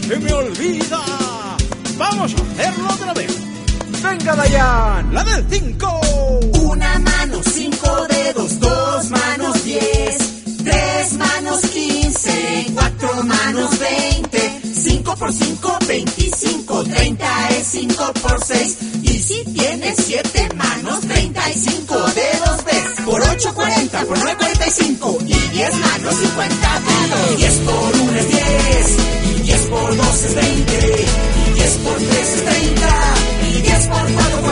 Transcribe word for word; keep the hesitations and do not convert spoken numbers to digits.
se me olvida. Vamos a hacerlo otra vez. Venga, Dayan, la del cinco. Una mano, cinco dedos, dos manos, diez. Tres manos, quince. Cuatro manos, veinte. Cinco por cinco, veinticinco. Treinta es cinco por seis. Y si tienes siete manos, treinta y cinco dedos ves. Por ocho, cuarenta. Por nueve, cuarenta y cinco. Y diez manos, cincuenta dedos. Diez por uno es diez. Y diez por dos es veinte. Y diez por tres es treinta. Y diez por cuatro